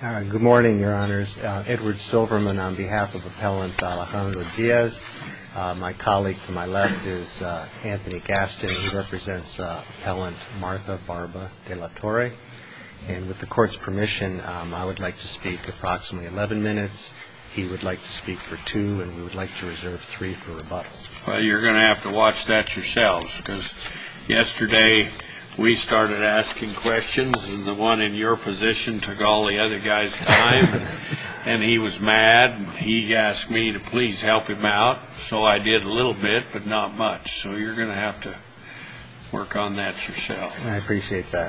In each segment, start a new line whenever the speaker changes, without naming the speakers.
Good morning, Your Honors. Edward Silverman on behalf of Appellant Alejandro Diaz. My colleague to my left is Anthony Gaston. He represents Appellant Martha Barba de la Torre. And with the Court's permission, I would like to speak approximately 11 minutes. He would like to speak for 2, and we would like to reserve 3 for rebuttal.
Well, you're going to have to watch that yourselves, because yesterday we started asking questions, and the one in your position took all the other guys' time, and he was mad. He asked me to please help him out, so I did a little bit, but not much. So you're going to have to work on that yourself.
I appreciate that.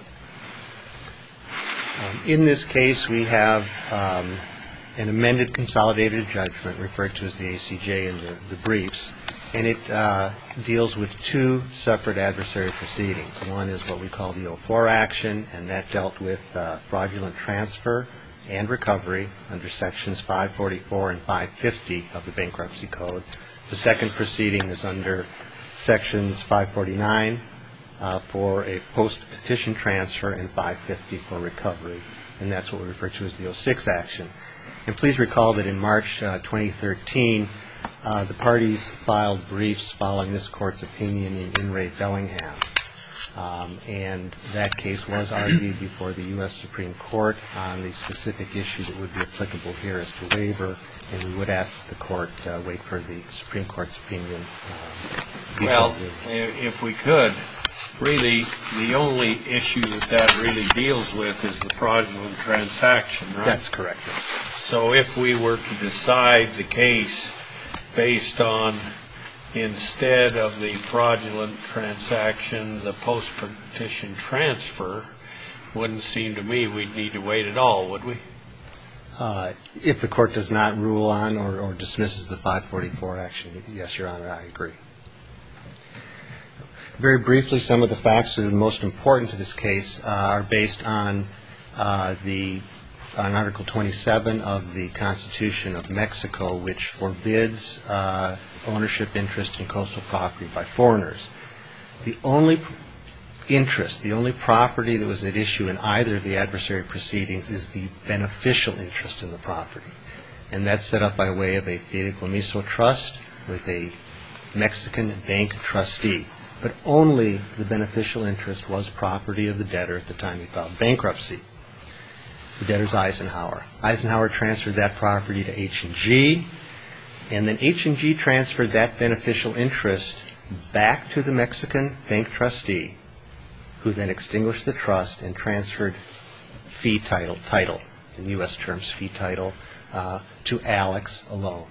In this case, we have an amended consolidated judgment referred to as the ACJ in the briefs, and it deals with 2 separate adversary proceedings. One is what we call the 04 action, and that dealt with fraudulent transfer and recovery under sections 544 and 550 of the Bankruptcy Code. The second proceeding is under sections 549 for a post-petition transfer and 550 for recovery, and that's what we refer to as the 06 action. And please recall that in March 2013, the parties filed briefs following this Court's opinion in Ray Bellingham. And that case was argued before the U.S. Supreme Court on the specific issue that would be applicable here as to waiver, and we would ask that the Court wait for the Supreme Court's opinion.
Well, if we could, really, the only issue that really deals with is the fraudulent transaction, right?
That's correct.
So if we were to decide the case based on, instead of the fraudulent transaction, the post-petition transfer, wouldn't seem to me we'd need to wait at all, would we?
If the Court does not rule on or dismisses the 544 action, yes, Your Honor, I agree. Very briefly, some of the facts that are most important to this case are based on on Article 27 of the Constitution of Mexico, which forbids ownership interest in coastal property by foreigners. The only interest, the only property that was at issue in either of the adversary proceedings is the beneficial interest in the property. And that's set up by way of a fideicomiso trust with a Mexican bank trustee. But only the beneficial interest was property of the debtor at the time he filed bankruptcy. The debtor's Eisenhower. Eisenhower transferred that property to H&G, and then H&G transferred that beneficial interest back to the Mexican bank trustee, who then extinguished the trust and transferred fee title, in U.S. terms, fee title, to Alex alone.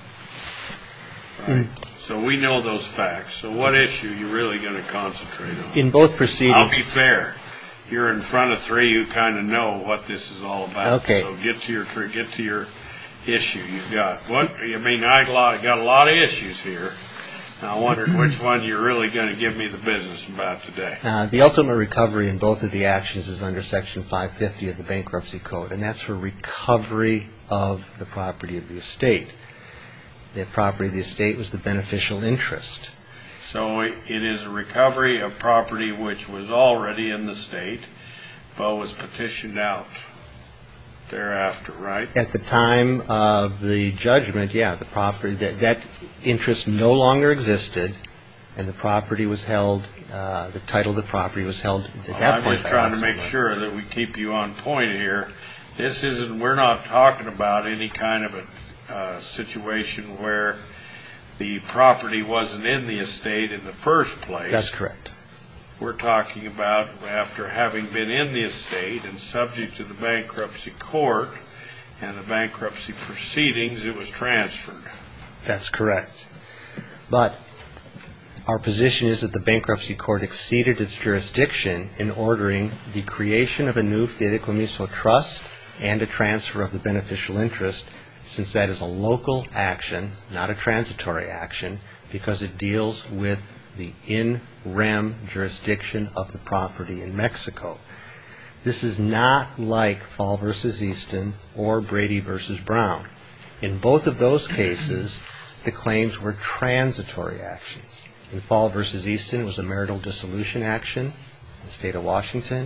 Right. So we know those facts. So what issue are you really going to concentrate on?
In both proceedings.
I'll be fair. You're in front of 3 who kind of know what this is all about.
Okay.
So get to your issue you've got. I got a lot of issues here. I wondered which one you're really going to give me the business about today.
The ultimate recovery in both of the actions is under Section 550 of the Bankruptcy Code, and that's for recovery of the property of the estate. The property of the estate was the beneficial interest.
So it is a recovery of property which was already in the state, but was petitioned out thereafter, right? At
the time of the judgment, yeah, the property, that interest no longer existed, and the property was held, the title of the property was held at that point.
I'm just trying to make sure that we keep you on point here. We're not talking about any kind of a situation where the property wasn't in the estate in the first place.
That's correct.
We're talking about after having been in the estate and subject to the bankruptcy court and the bankruptcy proceedings, it was transferred.
That's correct. But our position is that the bankruptcy court exceeded its jurisdiction in ordering the creation of a new fideicomiso trust and a transfer of the beneficial interest, since that is a local action, not a transitory action, because it deals with the in rem jurisdiction of the property in Mexico. This is not like Fall v. Easton or Brady v. Brown. In both of those cases, the claims were transitory actions. In Fall v. Easton, it was a marital dissolution action in the state of Washington.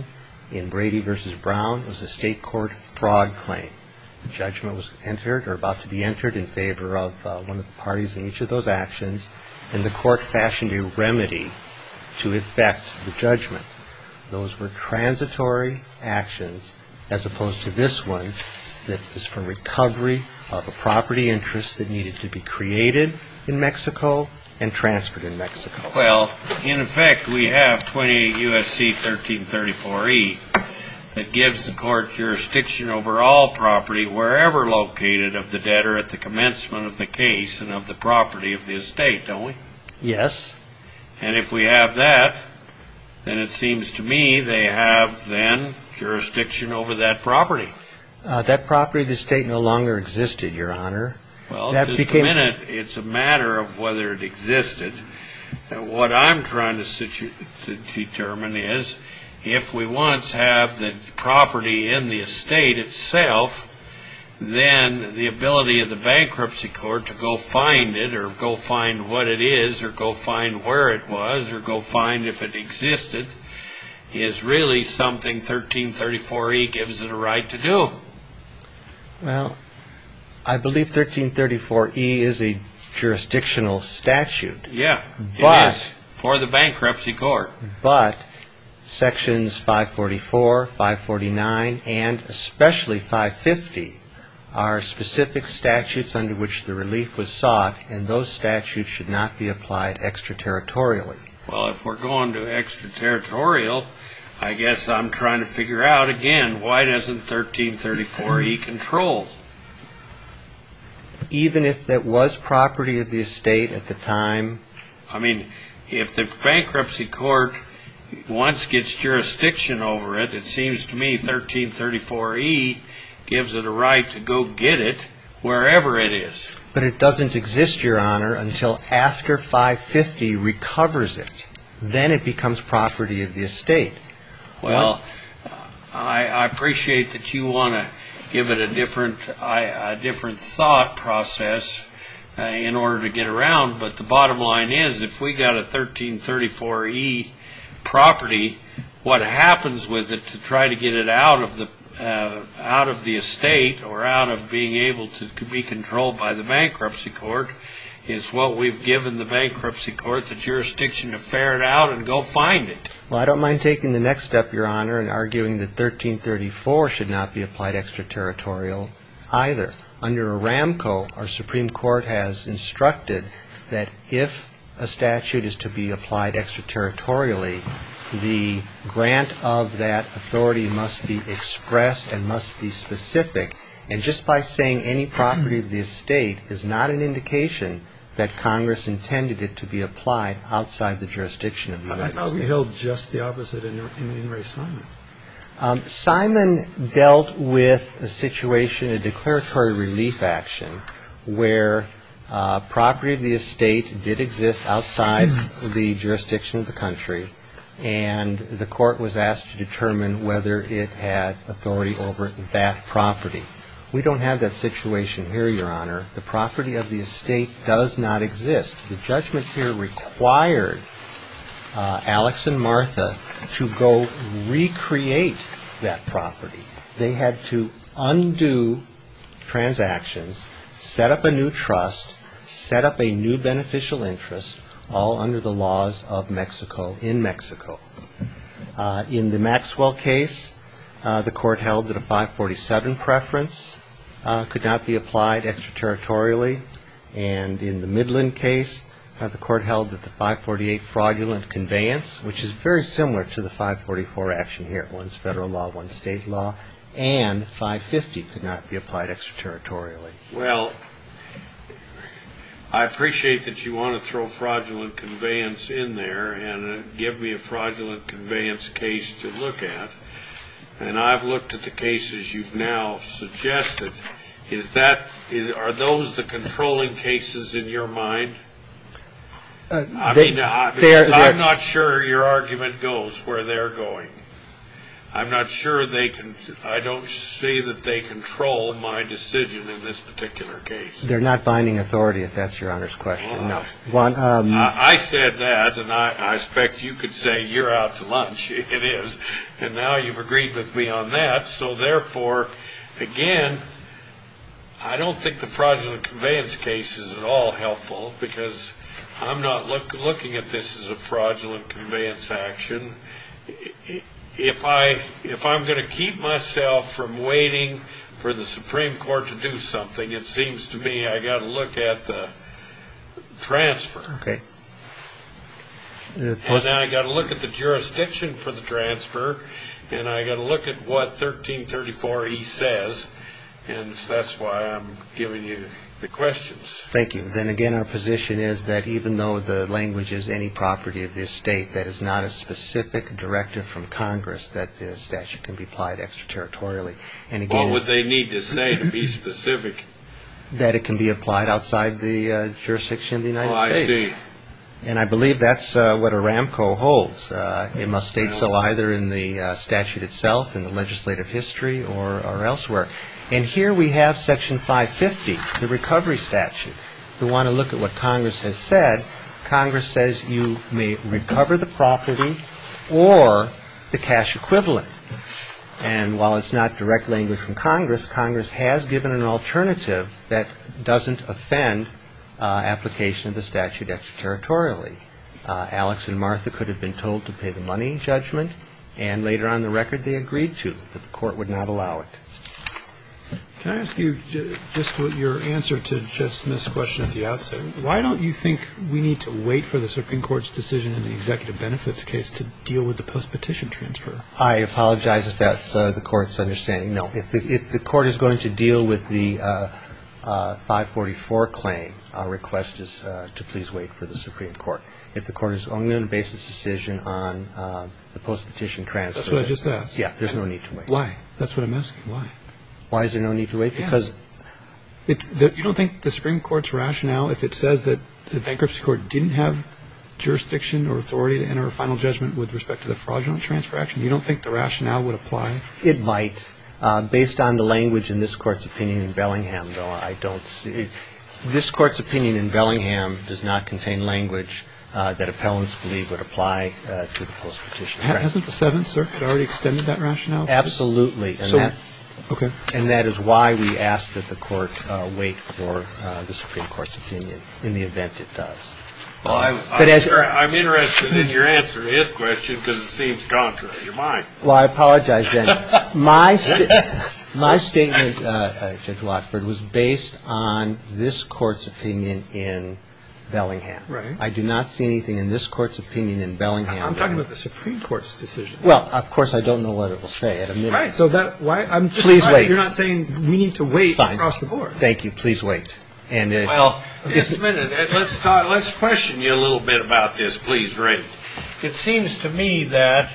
In Brady v. Brown, it was a state court fraud claim. Judgment was entered or about to be entered in favor of one of the parties in each of those actions, and the court fashioned a remedy to effect the judgment. Those were transitory actions as opposed to this one that is for recovery of a property interest that needed to be created in Mexico and transferred in Mexico.
Well, in effect, we have 28 U.S.C. 1334E that gives the court jurisdiction over all property wherever located of the debtor at the commencement of the case and of the property of the estate, don't we?
Yes.
And if we have that, then it seems to me they have then jurisdiction over that property.
That property of the estate no longer existed, Your Honor.
Well, just a minute. It's a matter of whether it existed. What I'm trying to determine is if we once have the property in the estate itself, then the ability of the bankruptcy court to go find it or go find what it is or go find where it was or go find if it existed is really something 1334E gives it a right to do.
Well, I believe 1334E is a jurisdictional statute.
Yeah,
but,
it is for the bankruptcy court.
But sections 544, 549, and especially 550 are specific statutes under which the relief was sought, and those statutes should not be applied extraterritorially.
Well, if we're going to extraterritorial, I guess I'm trying to figure out, again, why doesn't 1334E control?
Even if that was property of the estate at the time?
I mean, if the bankruptcy court once gets jurisdiction over it, it seems to me 1334E gives it a right to go get it wherever it is.
But it doesn't exist, Your Honor, until after 550 recovers it. Then it becomes property of the estate.
Well, I appreciate that you want to give it a different thought process in order to get around, but the bottom line is if we got a 1334E property, what happens with it to try to get it out of the estate or out of being able to be controlled by the bankruptcy court is what we've given the bankruptcy court the jurisdiction to ferret out and go find it.
Well, I don't mind taking the next step, Your Honor, and arguing that 1334 should not be applied extraterritorial either. Under Aramco, our Supreme Court has instructed that if a statute is to be applied extraterritorially, the grant of that authority must be express and must be specific. And just by saying any property of the estate is not an indication that Congress intended it to be applied outside the jurisdiction of the United States.
I thought we held just the opposite in Ray Simon.
Simon dealt with a situation, a declaratory relief action, where property of the estate did exist outside the jurisdiction of the country, and the court was asked to determine whether it had authority over that property. We don't have that situation here, Your Honor. The property of the estate does not exist. The judgment here required Alex and Martha to go recreate that property. They had to undo transactions, set up a new trust, set up a new beneficial interest, all under the laws of Mexico, in Mexico. In the Maxwell case, the court held that a 547 preference could not be applied extraterritorially. And in the Midland case, the court held that the 548 fraudulent conveyance, which is very similar to the 544 action here, one's federal law, one's state law, and 550 could not be applied extraterritorially.
Well, I appreciate that you want to throw fraudulent conveyance in there and give me a fraudulent conveyance case to look at. And I've looked at the cases you've now suggested. Are those the controlling cases in your mind? I'm not sure your argument goes where they're going. I'm not sure I don't see that they control my decision in this particular case.
They're not binding authority, if that's Your Honor's question, no.
I said that, and I expect you could say you're out to lunch. It is. And now you've agreed with me on that. So therefore, again, I don't think the fraudulent conveyance case is at all helpful, because I'm not looking at this as a fraudulent conveyance action. If I'm going to keep myself from waiting for the Supreme Court to do something, it seems to me I got to look at the transfer.
Okay.
And then I got to look at the jurisdiction for the transfer, and I got to look at what 1334E says, and that's why I'm giving you the questions.
Thank you. Then again, our position is that even though the language is any property of the estate, that is not a specific directive from Congress that the statute can be applied extraterritorially. And again,
what would they need to say to be specific?
That it can be applied outside the jurisdiction of the United States.
I see.
And I believe that's what Aramco holds. It must state so either in the statute itself, in the legislative history, or elsewhere. And here we have Section 550, the recovery statute. We want to look at what Congress has said. Congress says you may recover the property or the cash equivalent. And while it's not direct language from Congress, Congress has given an alternative that doesn't offend application of the statute extraterritorially. Alex and Martha could have been told to pay the money judgment, and later on the record they agreed to, but the court would not allow it.
Can I ask you just what your answer to Judge Smith's question at the outset? Why don't you think we need to wait for the Supreme Court's decision in the executive benefits case to deal with the post-petition transfer?
I apologize if that's the court's understanding. No. If the court is going to deal with the 544 claim, our request is to please wait for the Supreme Court. If the court is only going to base its decision on the post-petition transfer.
That's what I just asked.
Yeah, there's no need to wait.
Why? That's what I'm asking. Why?
Why is there no need to wait?
Yeah.
Because
you don't think the Supreme Court's rationale, if it says that the bankruptcy court didn't have jurisdiction or authority to enter a final judgment with respect to the fraudulent transfer action, you don't think the rationale would apply?
it might. Based on the language in this Court's opinion in Bellingham, though, I don't see. This Court's opinion in Bellingham does not contain language that appellants believe would apply to the post-petition transfer.
Hasn't the Seventh Circuit already extended that rationale?
Absolutely.
Okay.
And that is why we ask that the Court wait for the Supreme Court's opinion in the event it does.
Well, I'm interested in your answer to his question because it seems contrary to mine.
Well, I apologize then. My statement, Judge Watford, was based on this Court's opinion in Bellingham.
Right.
I do not see anything in this Court's opinion in Bellingham.
I'm talking about the Supreme Court's decision.
Well, of course, I don't know what it will say at a minute.
Right. So I'm just
Please
surprised
wait.
that you're not saying we need to wait
Fine.
across the board.
Thank you. Please wait. And
Well, just a minute. Let's question you a little bit about this, please, Ray. It seems to me that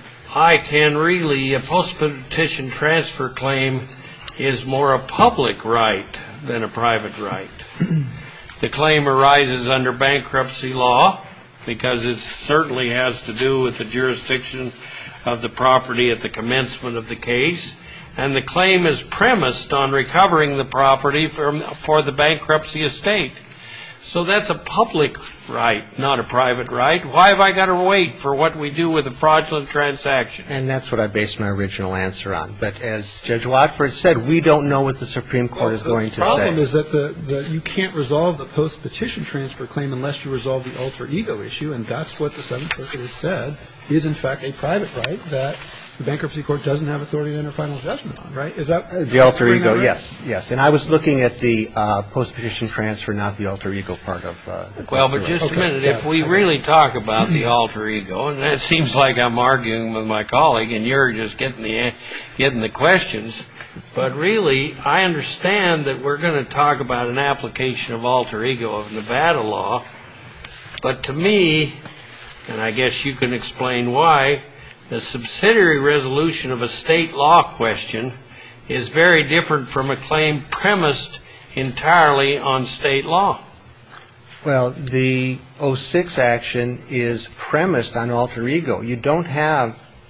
a post-petition transfer claim is more a public right than a private right. The claim arises under bankruptcy law because it certainly has to do with the jurisdiction of the property at the commencement of the case, and the claim is premised on recovering the property for the bankruptcy estate. So that's a public right, not a private right. Why have I got to wait for what we do with a fraudulent transaction?
And that's what I based my original answer on. But as Judge Watford said, we don't know what the Supreme Court is going to say.
The problem is that you can't resolve the post-petition transfer claim unless you resolve the alter ego issue, and that's what the Seventh Circuit has said is, in fact, a private right that the bankruptcy court doesn't have authority to enter final judgment on, right? Is that
the alter ego?
Right?
Yes. And I was looking at the post-petition transfer, not the alter ego part of the
Well, but just a minute. If we really talk about the alter ego, and it seems like I'm arguing with my colleague, and you're just getting the questions, but really, I understand that we're going to talk about an application of alter ego of Nevada law, but to me, and I guess you can explain why, the subsidiary resolution of a state law question is very different from a claim premised entirely on state law.
Well, the 06 action is premised on alter ego. You don't have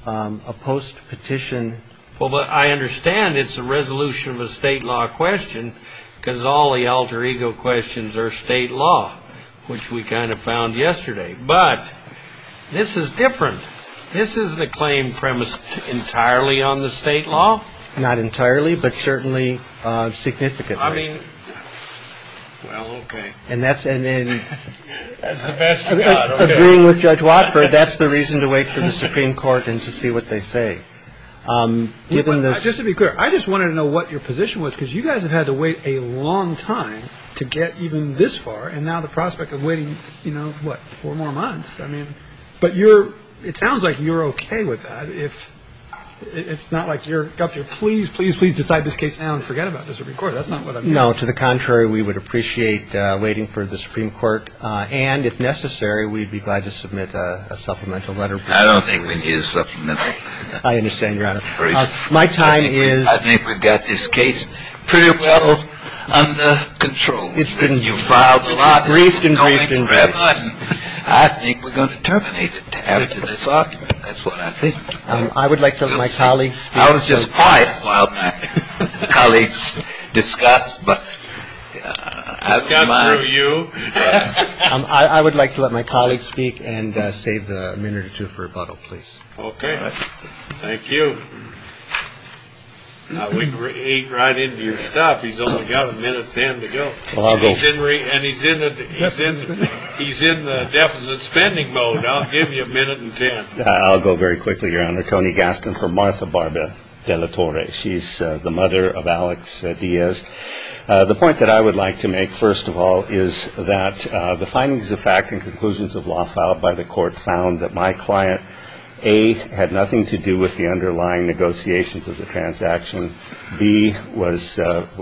a post-petition.
Well, but I understand it's a resolution of a state law question because all the alter ego questions are state law, which we kind of found yesterday. But this is different. This isn't a claim premised entirely on the state law.
Not entirely, but certainly significantly.
I mean, well, okay.
And that's the
best you got. Okay.
Agreeing with Judge Watford, that's the reason to wait for the Supreme Court and to see what they say. Given this,
just to be clear, I just wanted to know what your position was, because you guys have had to wait a long time to get even this far, and now the prospect of waiting, 4 more months. I mean, but it sounds like you're okay with that. If it's not like you're up there, please decide this case now and forget about the Supreme Court. That's not what I mean.
No, to the contrary, we would appreciate waiting for the Supreme Court, and if necessary, we'd be glad to submit a supplemental letter.
I don't think we need a supplemental.
I understand, Your Honor. My time is.
I think we've got this case pretty well under control. You filed a lot.
Briefed and
forever, and I think we're going to terminate it after this argument. That's what I think.
I would like to let my colleagues speak.
I was just quiet while my colleagues discussed, but I don't mind.
Through you.
I would like to let my colleagues speak and save the minute or two for rebuttal, please.
Okay. Thank you. We can eat right into your stuff. He's only got 1:10 to go.
Well, I'll go.
He's in the deficit spending mode. I'll give you 1:10.
I'll go very quickly, Your Honor. Tony Gaston for Martha Barba de la Torre. She's the mother of Alex Diaz. The point that I would like to make, first of all, is that the findings of fact and conclusions of law filed by the court found that my client, A, had nothing to do with the underlying negotiations of the transaction. B, was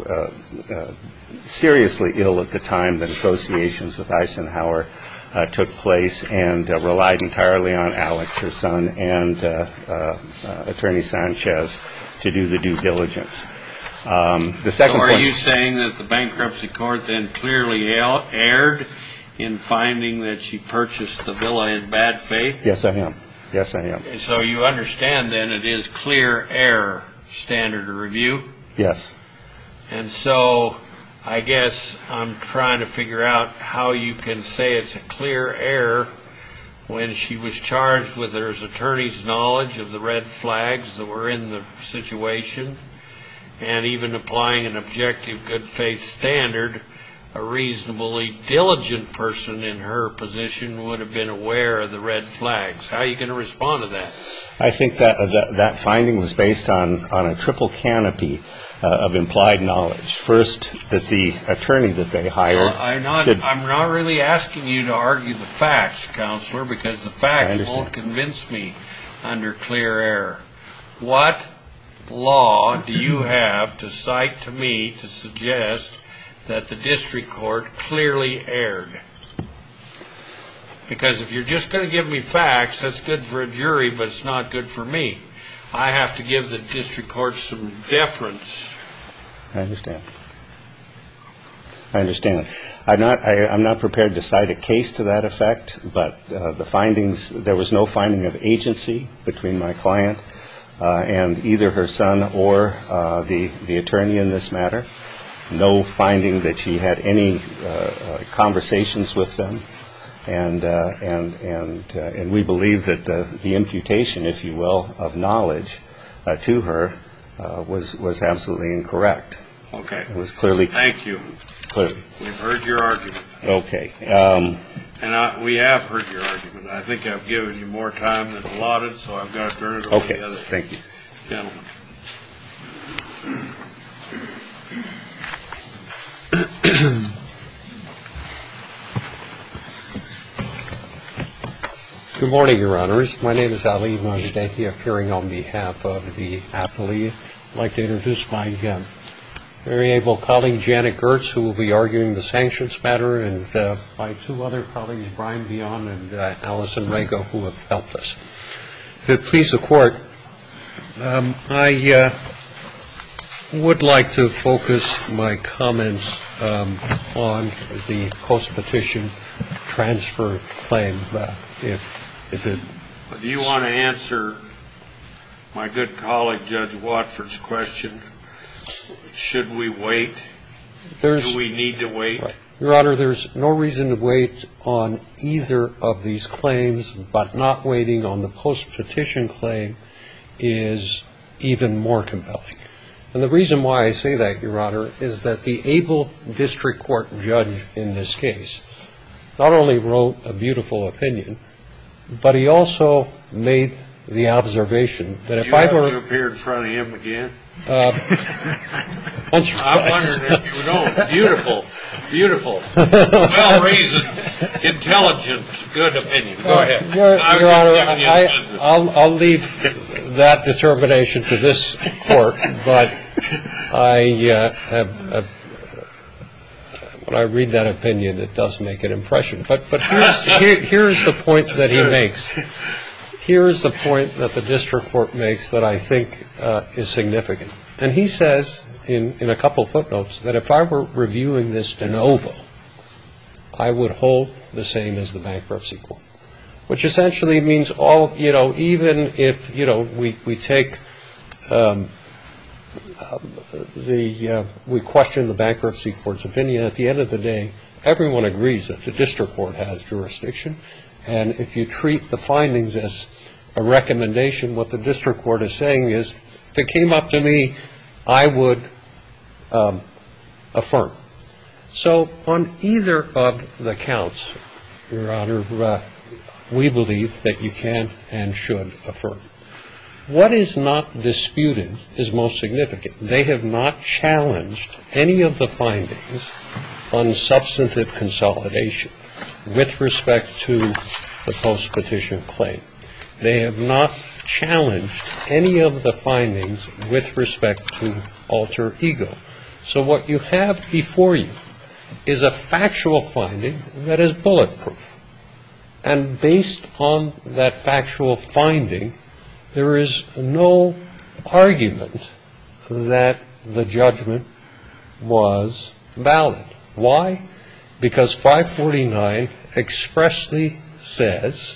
seriously ill at the time the negotiations with Eisenhower took place, and relied entirely on Alex, her son, and Attorney Sanchez to do the due diligence. The second
So are
point,
you saying that the bankruptcy court then clearly erred in finding that she purchased the villa in bad faith?
Yes, I am. Yes, I am.
So you understand then it is clear error standard of review?
Yes.
And so I guess I'm trying to figure out how you can say it's a clear error when she was charged with her attorney's knowledge of the red flags that were in the situation, and even applying an objective good faith standard, a reasonably diligent person in her position would have been aware of the red flags. How are you going to respond to that?
I think that finding was based on a triple canopy of implied knowledge. First, that the attorney that they hired
I'm not really asking you to argue the facts, Counselor, because the facts won't convince me under clear error. What law do you have to cite to me to suggest that the district court clearly erred? Because if you're just going to give me facts, that's good for a jury, but it's not good for me. I have to give the district court some deference.
I understand. I'm not prepared to cite a case to that effect, but the findings, there was no finding of agency between my client and either her son or the attorney in this matter. No finding that she had any conversations with them, and we believe that the imputation, if you will, of knowledge to her was absolutely incorrect.
Okay.
It was clearly.
Thank you.
Clearly.
We've heard your argument.
Okay.
And we have heard your argument. I think I've given you more time than allotted, so I've got to turn it over to the other
Thank you.
gentleman.
Good morning, Your Honors. My name is Ali Majdehi, appearing on behalf of the appellee. I'd like to introduce my very able colleague, Janet Gertz, who will be arguing the sanctions matter, and my two other colleagues, Brian Bion and Allison Rago, who have helped us. If it please the Court, I would like to focus my comments on the post-petition transfer claim, if it...
Do you want to answer my good colleague Judge Watford's question, should we wait? Do we need to wait?
Right. Your Honor, there's no reason to wait on either of these claims, but not waiting on the post-petition claim is even more compelling. And the reason why I say that, Your Honor, is that the able district court judge in this case not only wrote a beautiful opinion, but he also made the observation that if I were...
You have to appear in front of him again?
Once or twice.
I'm wondering if you don't. Beautiful. Well-reasoned, intelligent, good opinion. Go ahead.
Your Honor, I'll leave that determination to this court, but when I read that opinion, it does make an impression. But here's the point that he makes. Here's the point that the district court makes that I think is significant. And he says in a couple footnotes that if I were reviewing this de novo, I would hold the same as the bankruptcy court, which essentially means even if, we take we question the bankruptcy court's opinion, at the end of the day, everyone agrees that the district court has jurisdiction. And if you treat the findings as a recommendation, what the district court is saying is, if it came up to me, I would affirm. So on either of the counts, Your Honor, we believe that you can and should affirm. What is not disputed is most significant. They have not challenged any of the findings on substantive consolidation with respect to the post-petition claim. They have not challenged any of the findings with respect to alter ego. So what you have before you is a factual finding that is bulletproof. And based on that factual finding, there is no argument that the judgment was valid. Why? Because 549 expressly says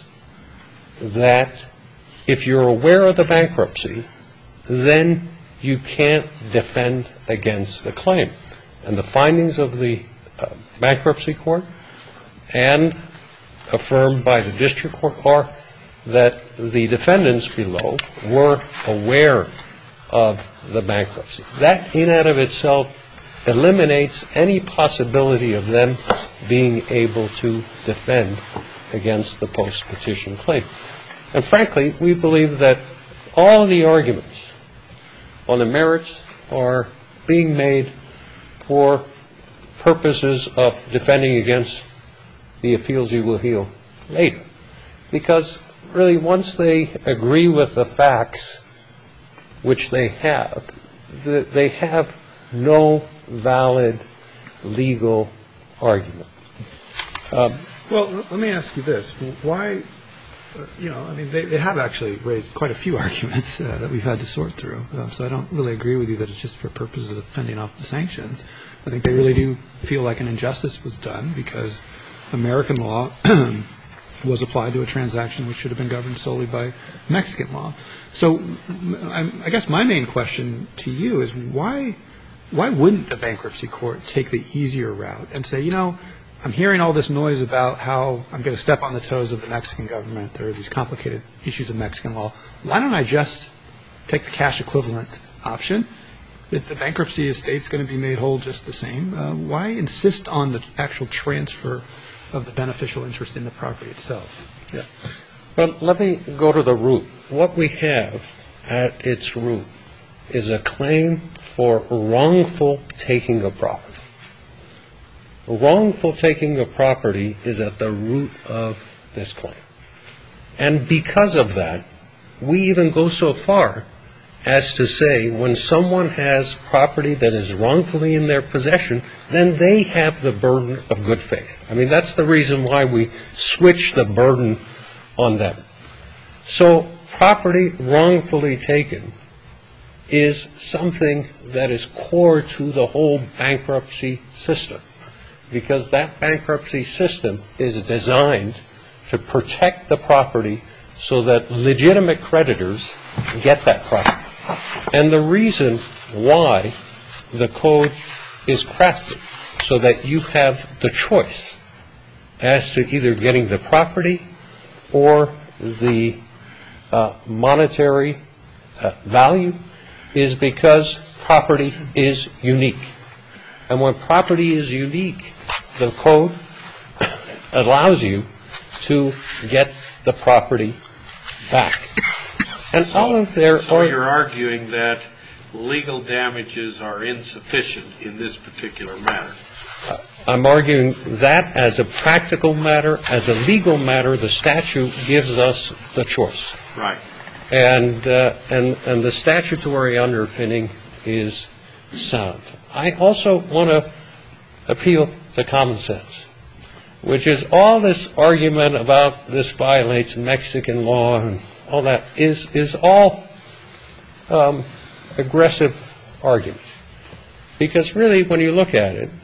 that if you're aware of the bankruptcy, then you can't defend against the claim. And the findings of the bankruptcy court and affirmed by the district court are that the defendants below were aware of the bankruptcy. That in and of itself eliminates any possibility of them being able to defend against the post-petition claim. And frankly, we believe that all the arguments on the merits are being made for purposes of defending against the appeals you will hear later. Because really, once they agree with the facts, which they have no valid legal argument.
Well, let me ask you this. Why, they have actually raised quite a few arguments that we've had to sort through. So I don't really agree with you that it's just for purposes of fending off the sanctions. I think they really do feel like an injustice was done because American law was applied to a transaction which should have been governed solely by Mexican law. So I guess my main question to you is why wouldn't the bankruptcy court take the easier route and say, I'm hearing all this noise about how I'm going to step on the toes of the Mexican government. There are these complicated issues of Mexican law. Why don't I just take the cash equivalent option? If the bankruptcy estate's going to be made whole just the same, why insist on the actual transfer of the beneficial interest in the property itself?
Yeah. Well, let me go to the root. What we have at its root is a claim for wrongful taking of property. Wrongful taking of property is at the root of this claim. And because of that, we even go so far as to say when someone has property that is wrongfully in their possession, then they have the burden of good faith. I mean, that's the reason why we switch the burden on them. So property wrongfully taken is something that is core to the whole bankruptcy system, because that bankruptcy system is designed to protect the property so that legitimate creditors get that property. And the reason why the code is crafted so that you have the choice as to either getting the property or the monetary value is because property is unique. And when property is unique, the code allows you to get the property back. And all of their...
So you're arguing that legal damages are insufficient in this particular matter?
I'm arguing that as a practical matter, as a legal matter, the statute gives us the choice.
Right.
And the statutory underpinning is sound. I also want to appeal to common sense, which is all this argument about this violates Mexican law and all that is all aggressive argument. Because really, when you look at it,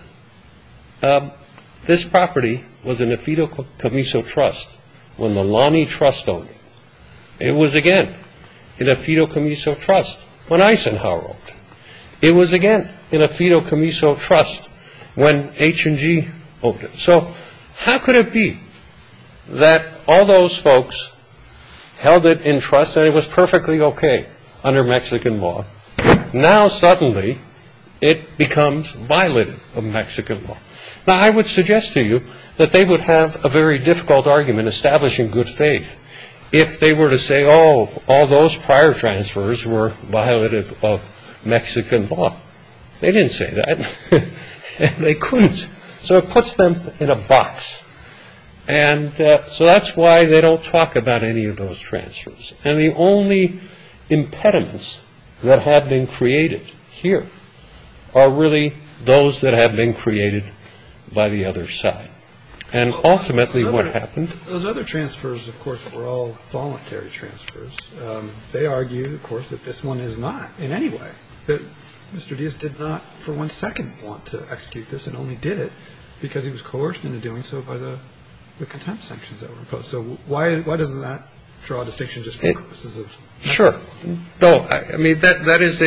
this property was in a fideicomiso trust when the Lonnie Trust owned it. It was again in a fideicomiso trust when Eisenhower owned it. It was again in a fideicomiso trust when H&G owned it. So how could it be that all those folks held it in trust and it was perfectly okay under Mexican law? Now suddenly it becomes violative of Mexican law. Now I would suggest to you that they would have a very difficult argument establishing good faith if they were to say, oh, all those prior transfers were violative of Mexican law. They didn't say that. And they couldn't. So it puts them in a box. And so that's why they don't talk about any of those transfers. And the only impediments that have been created here are really those that have been created by the other side. And ultimately what happened...
Those other transfers, of course, were all voluntary transfers. They argue, of course, that this one is not in any way. That Mr. Diaz did not for 1 second want to execute this and only did it because he was coerced into doing so by the contempt sanctions that were imposed. So why doesn't that draw a distinction just for purposes of...
Sure. No, I mean, that is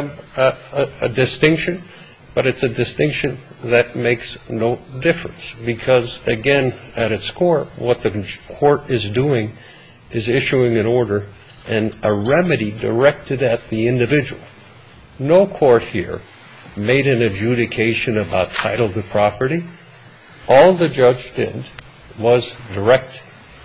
a distinction, but it's a distinction that makes no difference because, again, at its core, what the court is doing is issuing an order and a remedy directed at the individual. No court here made an adjudication about title to property. All the judge did was direct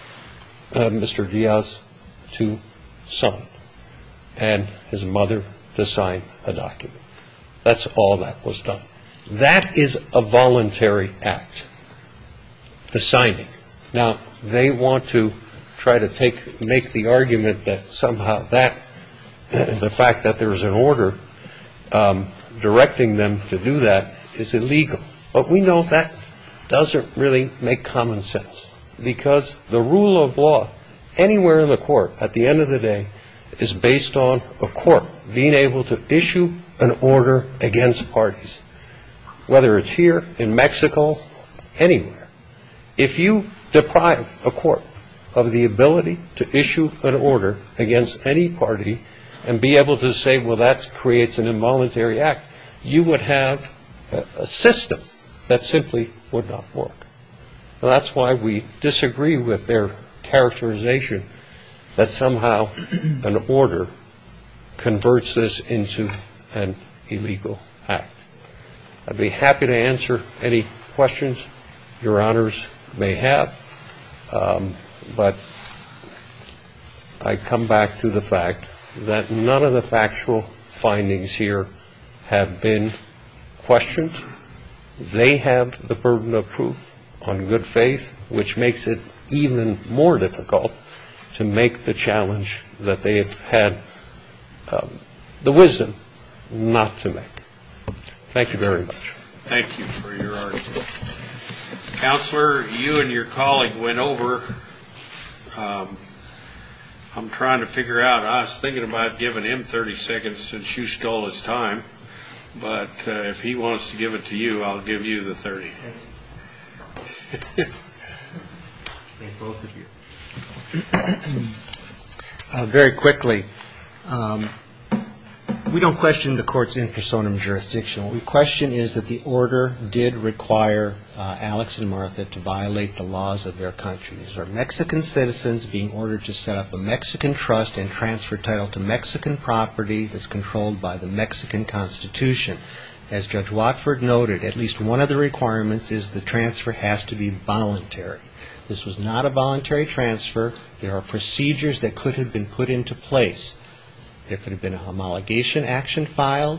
Mr. Diaz to sign and his mother to sign a document. That's all that was done. That is a voluntary act, the signing. Now, they want to try to make the argument that somehow that, the fact that there's an order directing them to do that is illegal. But we know that doesn't really make common sense because the rule of law anywhere in the court at the end of the day is based on a court being able to issue an order against parties, whether it's here, in Mexico, anywhere. If you deprive a court of the ability to issue an order against any party and be able to say, well, that creates an involuntary act, you would have a system that simply would not work. And that's why we disagree with their characterization that somehow an order converts this into an illegal act. I'd be happy to answer any questions your honors may have, but I come back to the fact that none of the factual findings here have been questioned. They have the burden of proof on good faith, which makes it even more difficult to make the challenge that they have had the wisdom not to make. Thank you very much.
Thank you for your argument. Counselor, you and your colleague went over. I'm trying to figure out. I was thinking about giving him 30 seconds since you stole his time. But if he wants to give it to you, I'll give you the 30.
Thank both of you. Very quickly, we don't question the court's in personam jurisdiction. What we question is that the order did require Alex and Martha to violate the laws of their country. These are Mexican citizens being ordered to set up a Mexican trust and transfer title to Mexican property that's controlled by the Mexican Constitution. As Judge Watford noted, at least one of the requirements is the transfer has to be voluntary. This was not a voluntary transfer. There are procedures that could have been put into place. There could have been a homologation action filed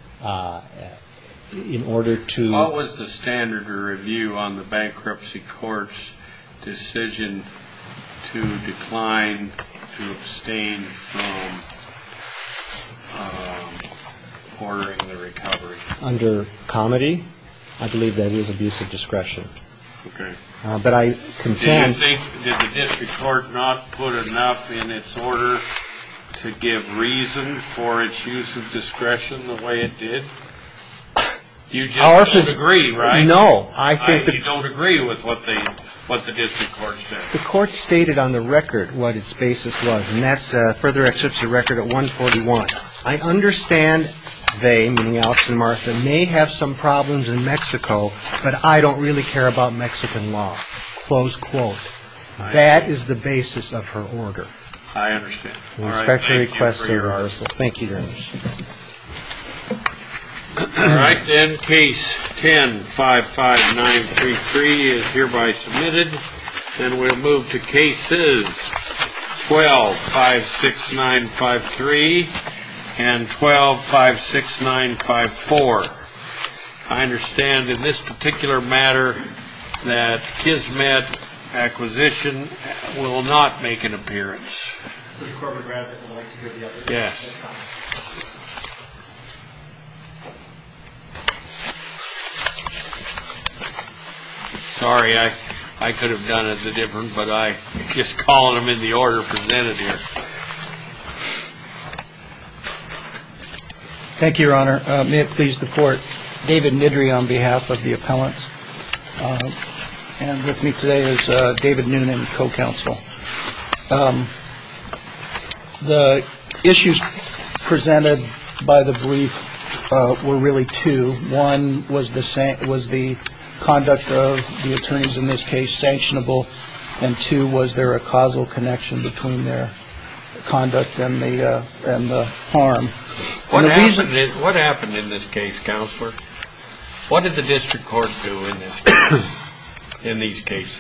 in order to...
What was the standard of review on the bankruptcy court's decision to decline to abstain from ordering the recovery?
Under comedy, I believe that is abuse of discretion.
Okay.
But I contend...
Did the district court not put enough in its order to give reason for its use of discretion the way it did? You just don't agree, right?
No, I think
you don't agree with what the district court said.
The court stated on the record what its basis was, and that's further excerpts of record at 141. I understand they, meaning Alex and Martha, may have some problems in Mexico, but I don't really care about Mexican law. Close quote. That is the basis of her order.
I understand.
We respectfully request a reversal. Thank you very much.
All right, then, case 10-55933 is hereby submitted. Then we'll move to cases 12-56953 and 12-56954. I understand in this particular matter that Kismet Acquisition will not make an appearance.
This is Corbett Bradford. I'd like to hear the other.
Yes. Sorry, I could have done it different, but I just calling them in the order presented here.
Thank you, Your Honor. May it please the Court. David Nidry on behalf of the appellants. And with me today is David Noonan, co-counsel. The issues presented by the brief were really two. One was the conduct of the attorneys in this case sanctionable, and two, was there a causal connection between their conduct and the harm.
What happened in this case, Counselor? What did the district court do in this case, in these cases?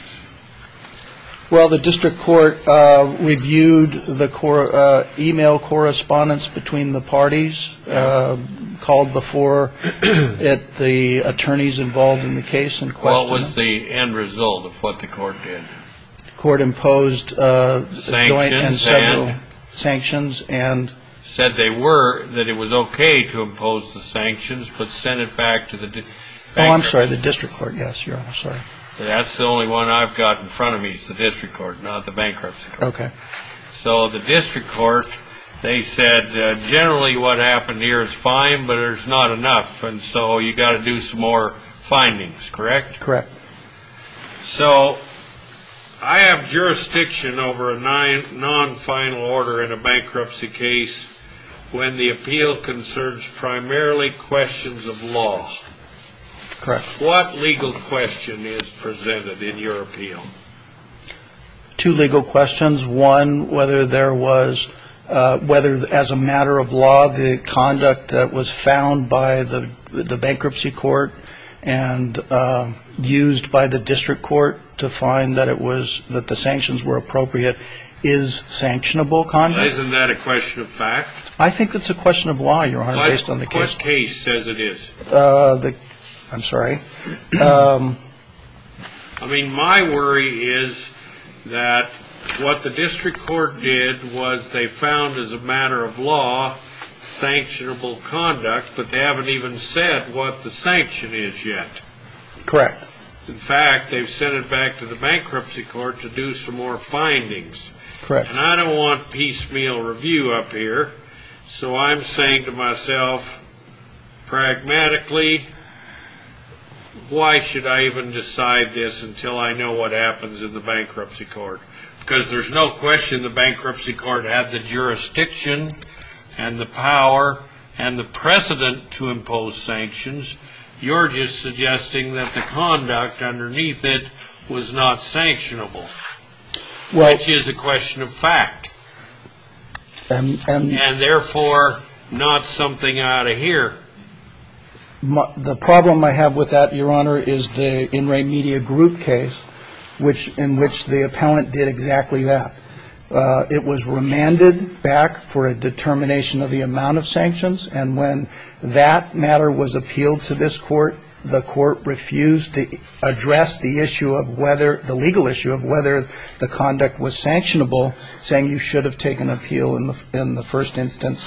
Well, the district court reviewed the email correspondence between the parties, called before it the attorneys involved in the case in question.
What was the end result of what the court did?
The court imposed joint and several sanctions and
said that it was okay to impose the sanctions, but sent it back to the bankruptcy.
Oh, I'm sorry, the district court. Yes, Your Honor, sorry.
That's the only one I've got in front of me is the district court, not the bankruptcy court.
Okay.
So the district court, they said generally what happened here is fine, but there's not enough, and so you got to do some more findings, correct?
Correct.
So I have jurisdiction over a non-final order in a bankruptcy case when the appeal concerns primarily questions of law.
Correct.
What legal question is presented in your appeal?
Two legal questions. One, whether there was, whether as a matter of law, the conduct that was found by the bankruptcy court and used by the district court to find that that the sanctions were appropriate is sanctionable conduct.
Isn't that a question of fact?
I think it's a question of law, Your Honor, based on the case.
What case says it is?
I'm sorry.
I mean, my worry is that what the district court did was they found as a matter of law sanctionable conduct, but they haven't even said what the sanction is yet.
Correct.
In fact, they've sent it back to the bankruptcy court to do some more findings.
Correct.
And I don't want piecemeal review up here, so I'm saying to myself, pragmatically, why should I even decide this until I know what happens in the bankruptcy court? Because there's no question the bankruptcy court had the jurisdiction and the power and the precedent to impose sanctions. You're just suggesting that the conduct underneath it was not sanctionable, which is a question of fact, and therefore not something out of here.
The problem I have with that, Your Honor, is the In Re Media Group case, in which the appellant did exactly that. It was remanded back for a determination of the amount of sanctions, and when that matter was appealed to this court, the court refused to address the issue of the legal issue of whether the conduct was sanctionable, saying you should have taken appeal in the first instance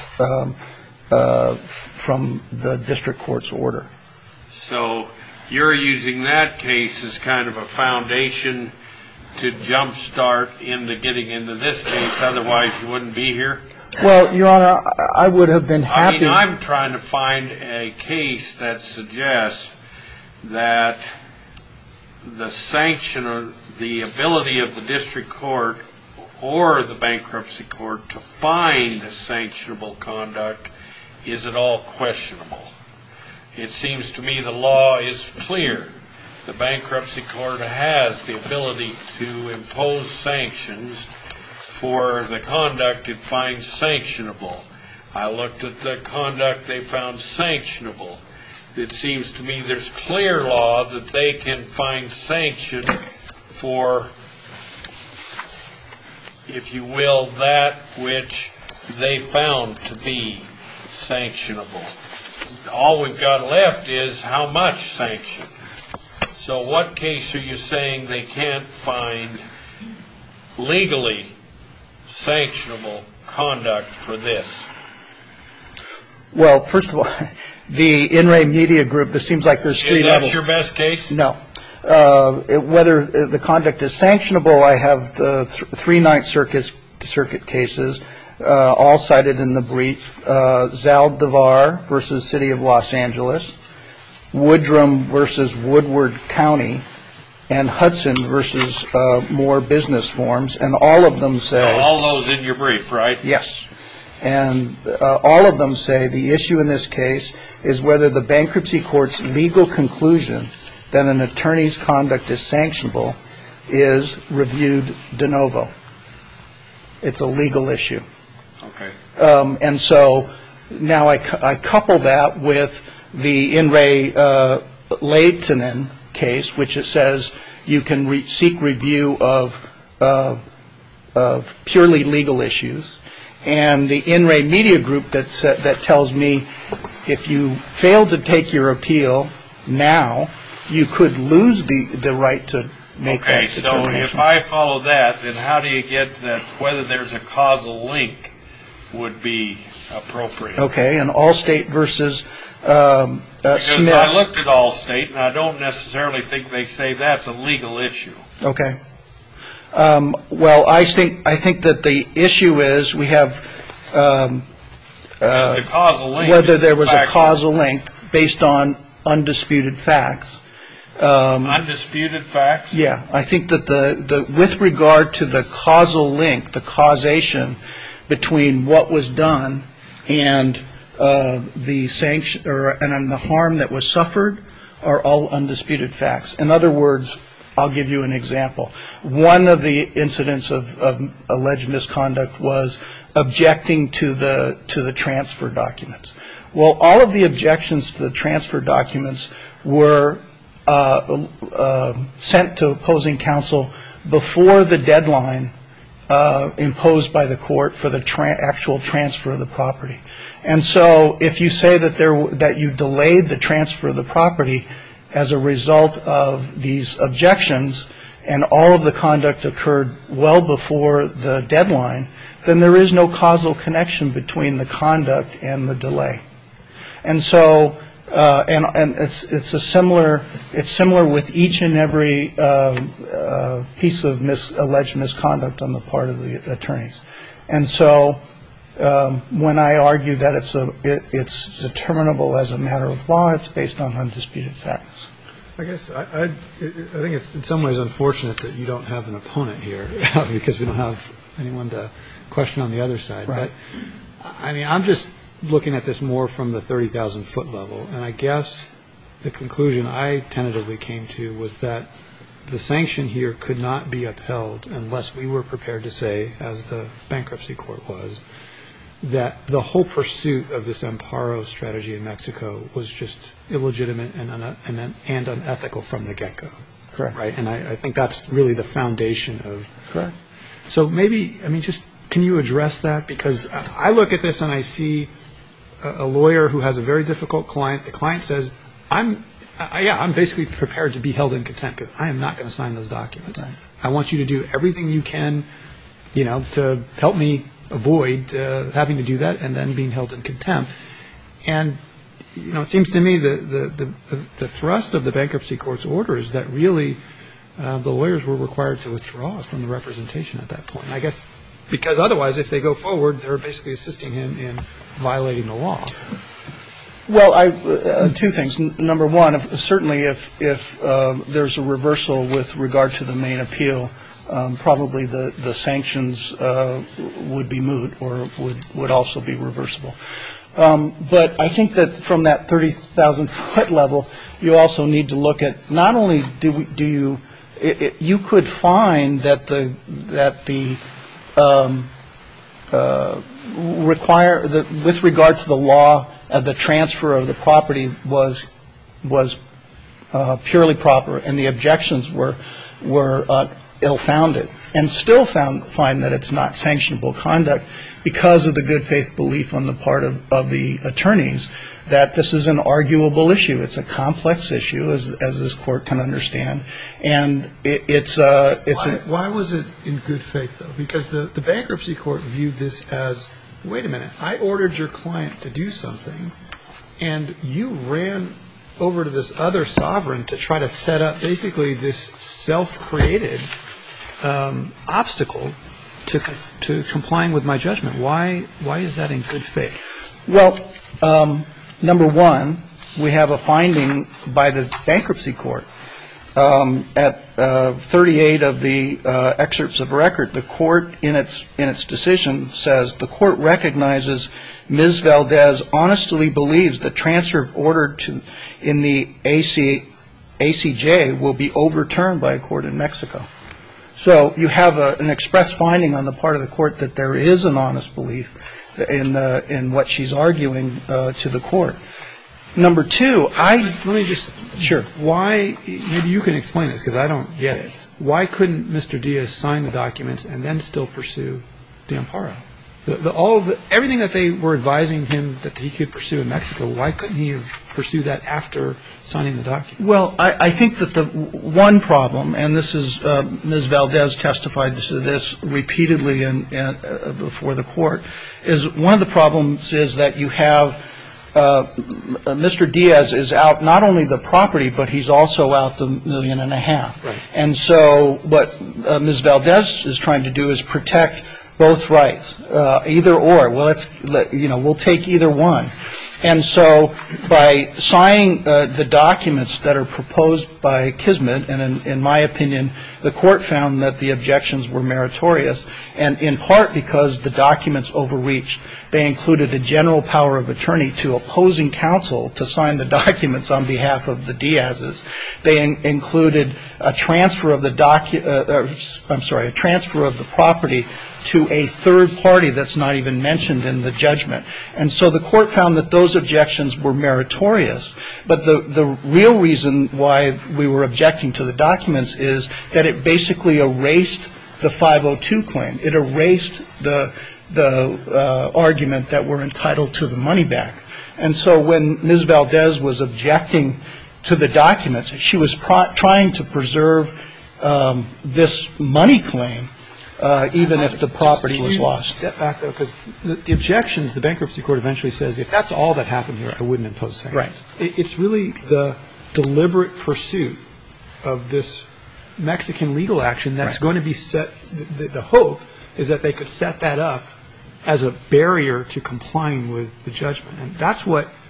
from the district court's order.
So you're using that case as kind of a foundation to jumpstart into getting into this case, otherwise you wouldn't be here?
Well, Your Honor, I would have been happy.
I mean, I'm trying to find a case that suggests that the sanction or the ability of the district court or the bankruptcy court to find sanctionable conduct is at all questionable. It seems to me the law is clear. The bankruptcy court has the ability to impose sanctions for the conduct it finds sanctionable. I looked at the conduct they found sanctionable. It seems to me there's clear law that they can find sanction for, if you will, that which they found to be sanctionable. All we've got left is how much sanction. So what case are you saying they can't find legally sanctionable conduct for this?
Well, first of all, the In Re Media Group, this seems like there's three levels.
Is that your best case?
No. Whether the conduct is sanctionable, I have the three Ninth Circuit cases, all cited in the brief. Zaldivar versus City of Los Angeles, Woodrum versus Woodward County, and Hudson versus Moore Business Forms, and all of them say...
All those in your brief, right?
Yes. And all of them say the issue in this case is whether the bankruptcy court's legal conclusion that an attorney's conduct is sanctionable is reviewed de novo. It's a legal issue.
Okay.
And so now I couple that with the In Re Lehtinen case, which it says you can seek review of purely legal issues, and the In Re Media Group that tells me if you fail to take your appeal now, you could lose the right to make that determination.
Okay, so if I follow that, then how do you get that whether there's a causal link would be appropriate?
Okay, and Allstate versus
because
Smith.
I looked at Allstate, and I don't necessarily think they say that's a legal issue.
Okay. Well, I think that the issue is we have
the causal link
whether there was a causal link based on undisputed facts.
Undisputed facts?
Yeah, I think that with regard to the causal link, the causation between what was done and the sanction and the harm that was suffered are all undisputed facts. In other words, I'll give you an example. One of the incidents of alleged misconduct was objecting to the transfer documents. Well, all of the objections to the transfer documents were sent to opposing counsel before the deadline imposed by the court for the actual transfer of the property. And so if you say that you delayed the transfer of the property as a result of these objections and all of the conduct occurred well before the deadline, then there is no causal connection between the conduct and the delay. And so it's similar with each and every piece of alleged misconduct on the part of the attorneys. And so when I argue that it's determinable as a matter of law, it's based on undisputed facts.
I guess I think it's in some ways unfortunate that you don't have an opponent here because we don't have anyone to question on the other side.
Right.
But, I mean, I'm just looking at this more from the 30,000-foot level, and I guess the conclusion I tentatively came to was that the sanction here could not be upheld unless we were prepared to say, as the bankruptcy court was, that the whole pursuit of this Amparo strategy in Mexico was just illegitimate and unethical from the get-go.
Correct.
Right? And I think that's really the foundation of...
Correct.
So maybe, I mean, just can you address that? Because I look at this and I see a lawyer who has a very difficult client. The client says, I'm basically prepared to be held in contempt because I am not going to sign those documents.
Right.
I want you to do everything you can, to help me avoid having to do that and then being held in contempt. And, it seems to me the thrust of the bankruptcy court's order is that really the lawyers were required to withdraw from the representation at that point. And I guess because otherwise, if they go forward, they're basically assisting him in violating the law.
Well, two things. Number one, certainly if there's a reversal with regard to the main appeal, probably the sanctions would be moot or would also be reversible. But I think that from that 30,000-foot level, you also need to look at not only you could find that with regard to the law, the transfer of the property was purely proper, and the objections were ill-founded, and still find that it's not sanctionable conduct because of the good faith belief on the part of the attorneys that this is an arguable issue. It's a complex issue, as this court can understand, and
Why was it in good faith, though? Because the bankruptcy court viewed this as, wait a minute, I ordered your client to do something, and you ran over to this other sovereign to try to set up basically this self-created obstacle to complying with my judgment. Why is that in good faith?
Well, number one, we have a finding by the bankruptcy court. At 38 of the excerpts of record, the court in its decision says the court recognizes Ms. Valdez honestly believes the transfer of order in the ACJ will be overturned by a court in Mexico. So you have an express finding on the part of the court that there is an honest belief in what she's arguing to the court. Number two,
let me just...
Sure.
Why, maybe you can explain this because I don't get it. Why couldn't Mr. Diaz sign the documents and then still pursue the Amparo? Everything that they were advising him that he could pursue in Mexico, why couldn't he pursue that after signing the document?
Well, I think that the one problem, and this is Ms. Valdez testified to this repeatedly before the court, is one of the problems is that you have Mr. Diaz is out not only the property, but he's also out the $1.5 million.
Right.
And so what Ms. Valdez is trying to do is protect both rights, either or. Well, we'll take either one. And so by signing the documents that are proposed by Kismet, and in my opinion, the court found that the objections were meritorious, and in part because the documents overreached. They included a general power of attorney to opposing counsel to sign the documents on behalf of the Diaz's. They included a transfer of the property to a third party that's not even mentioned in the judgment. And so the court found that those objections were meritorious. But the real reason why we were objecting to the documents is that it basically erased the 502 claim. It erased the argument that we're entitled to the money back. And so when Ms. Valdez was objecting to the documents, she was trying to preserve this money claim, even if the property was lost.
Step back, though, because the objections, the bankruptcy court eventually says, if that's all that happened here, I wouldn't impose sanctions.
Right.
It's really the deliberate pursuit of this Mexican legal action that's going to be set. The hope is that they could set that up as a barrier to complying with the judgment. And that's what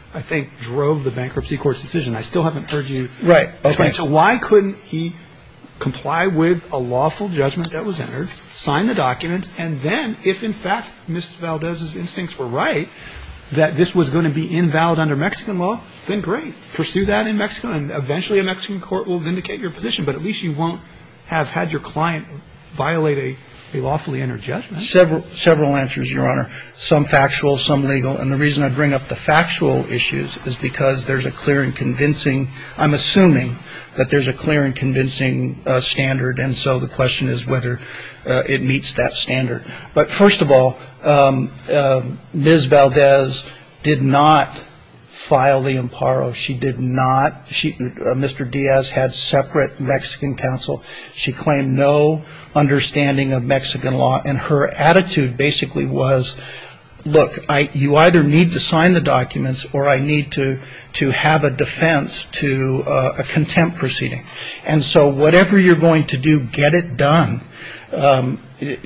I think, drove the bankruptcy court's decision. I still haven't heard you.
Right, okay.
So why couldn't he comply with a lawful judgment that was entered, sign the documents, and then, if in fact Ms. Valdez's instincts were right, that this was going to be invalid under Mexican law, then great. Pursue that in Mexico, and eventually a Mexican court will vindicate your position. But at least you won't have had your client violate a lawfully entered judgment.
Several answers, Your Honor. Some factual, some legal. And the reason I bring up the factual issues is because there's a clear and convincing, I'm assuming that there's a clear and convincing standard, and so the question is whether it meets that standard. But first of all, Ms. Valdez did not file the amparo. She did not. Mr. Diaz had separate Mexican counsel. She claimed no understanding of Mexican law, and her attitude basically was, look, you either need to sign the documents or I need to have a defense to a contempt proceeding. And so whatever you're going to do, get it done. And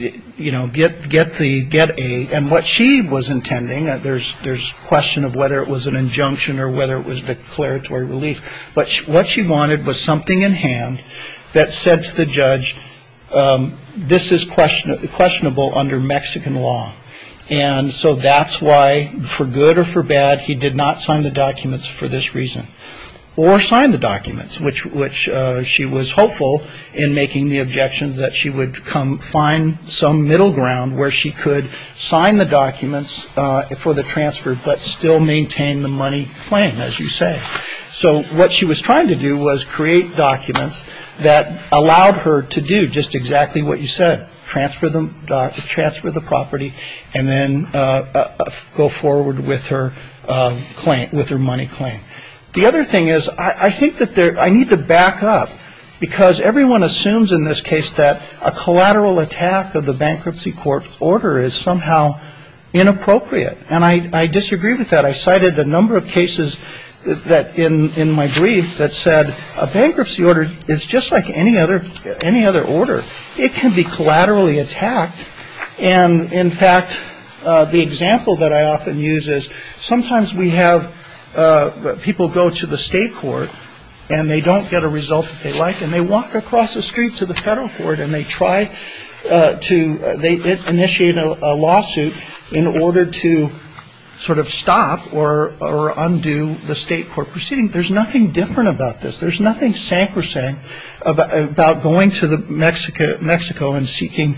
what she was intending, there's question of whether it was an injunction or whether it was declaratory relief, but what she wanted was something in hand that said to the judge, this is questionable under Mexican law. And so that's why, for good or for bad, he did not sign the documents for this reason. Or sign the documents, which she was hopeful in making the objections that she would find some middle ground where she could sign the documents for the transfer but still maintain the money claim, as you say. So what she was trying to do was create documents that allowed her to do just exactly what you said, transfer the property, and then go forward with her claim, with her money claim. The other thing is, I think that I need to back up, because everyone assumes in this case that a collateral attack of the bankruptcy court's order is somehow inappropriate. And I disagree with that. I cited a number of cases that in my brief that said a bankruptcy order is just like any other order. It can be collaterally attacked. And in fact, the example that I often use is sometimes we have people go to the state court and they don't get a result that they like, and they walk across the street to the federal court and they try they initiate a lawsuit in order to sort of stop or undo the state court proceeding. There's nothing different about this. There's nothing sacrosanct about going to the Mexico and seeking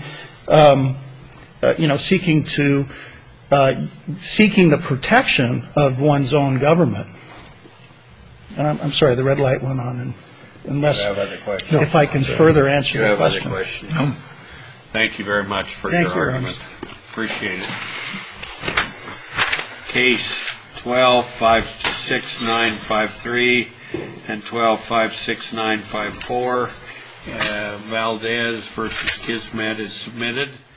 the protection of one's own government. And I'm sorry, the red light went on. And unless, if I can further answer the question.
Other questions? No. Thank you very much for your argument. Appreciate it. Case 12-56953 and 12-56954, Valdez versus Kismet is submitted.